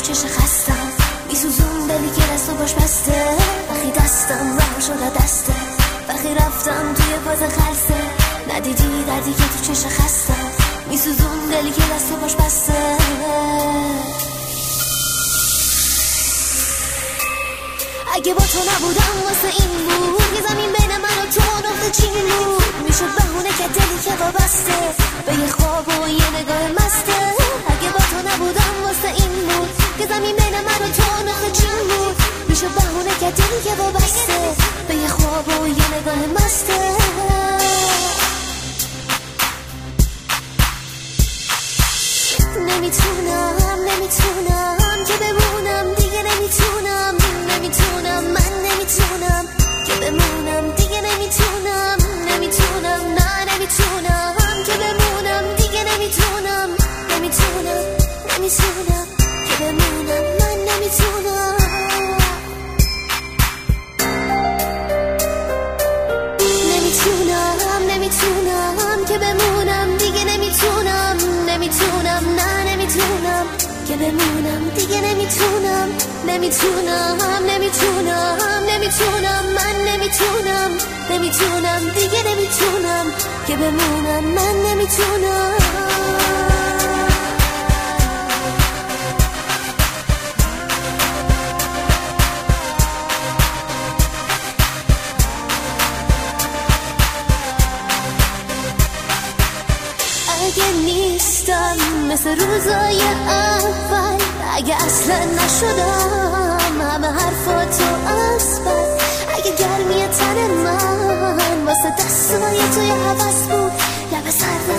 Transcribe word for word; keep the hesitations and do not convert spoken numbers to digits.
چش خستم میسوزون دلی که دست و باش بسته وقتی دستم رها شده دسته وقتی رفتم توی فاز خلصه ندیدی دردی که تو چش خستم میسوزون دلی که دست و باش بسته اگه با تو نبودم واسه این بود یه زمین بین من و تو نقطه چین بود میشد بهونه که دلی که وابسته به یه خواب و یه نگاه مسته اگه با تو نبودم واسه این بود یه زمین بین من و تو نقطه چین بود میشد بهونه که دلی که وابسته به یه خواب و یه نگاه مسته نمیتونم نمیتونم که بمونم دیگه نمیتونم نمیتونم من نمیتونم که بمونم دیگه نمیتونم نمیتونم نه نمیتونم که بمونم دیگه نمیتونم نمیتونم نمیتونم که بمونم من نمیتونم نمیتونم نمیتونم که بمونم دیگه نمیتونم نمیتونم نه نمیتونم که بمونم دیگه نمیتونم نمیتونم نمیتونم نمیتونم من نمیتونم نمیتونم دیگه نمیتونم که بمونم من نمیتونم اگه نیستم مثل روزای اول اگه اصلا نشدم همه حرفاتو اصبر اگه گرمی تن من واسه دستای توی حوض بود لب سرد